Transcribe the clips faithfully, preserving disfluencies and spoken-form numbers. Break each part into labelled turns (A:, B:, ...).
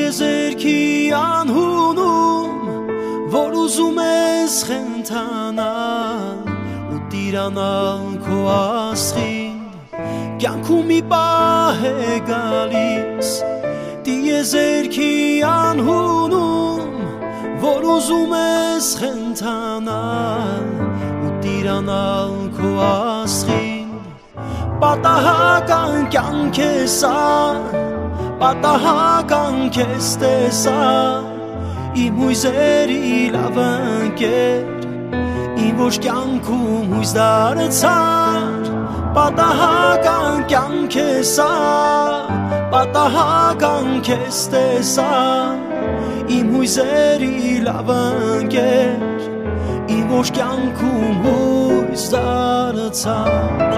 A: Դիեզերքի անհունում, որ ուզում ես խենթանալ ու տիրանալ քո աստղին, կյանքում մի պահ է գալիս Դիեզերքի անհունում, որ ուզում ես խենթանալ ու տիրանալ քո աստղին, պատահական կյանք է սա, պատահական քեզ տեսա, իմ հույզերի լավ ընկեր, իմ ոչ կյանքում հույզ դարձար, պատահական կյանք է սա, պատահական քեզ տեսա, իմ հույզերի լավ ընկեր, իմ ոչ կյանքում հույզ դարձար։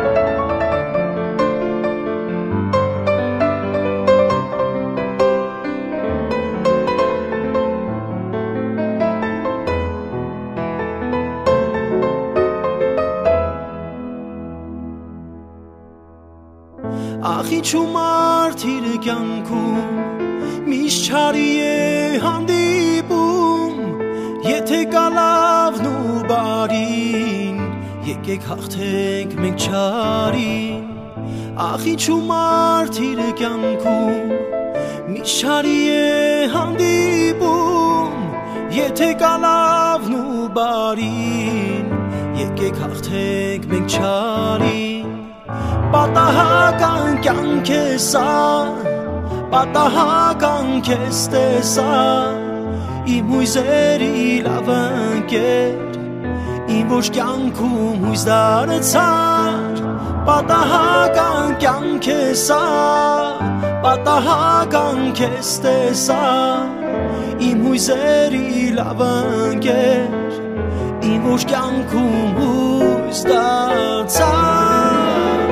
A: Ախ ինչու մարդիր կյանքում միշտ չարի է հանդիպում, եթե կա լավն ու բարին, եկեք հաղթենք մենք չարին։ Ախ ինչու մարդիր կյանքում միշտ չարի է հանդիպում, եթե կա լավն ու բարին, եկեք հաղթենք մենք չարին։ Պատահական կյանք է սա, պատահական քեզ տեսա, իմ հույզերի լավ ընկեր, իմ ոչ կյանքում հույզ դարձար, պատահական կյանք է սա, պատահական քեզ տեսա, իմ հույզերի լավ ընկեր, իմ ոչ կյանքում հույզ դարձար։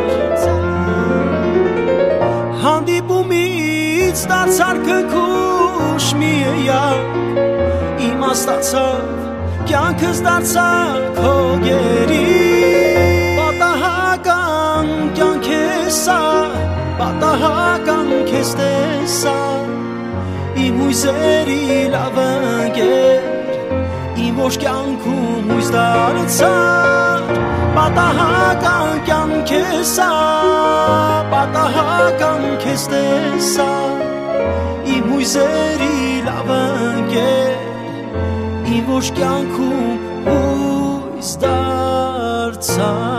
A: Հանդիպումից դարձար քնքուշ մի էակ, իմաստացավ կյանքս դարձավ քո գերին, պատահական կյանք է սա, պատահական քեզ տեսա, իմ հույզերի լավ ընկեր, իմ ոչ կյանքում հույզ դարձար, պատահական կյանք է սա, պատահական քեզ տեսա, իմ հույզերի լավ ընկեր, իմ ոչ կյանքում հույզ դարձար։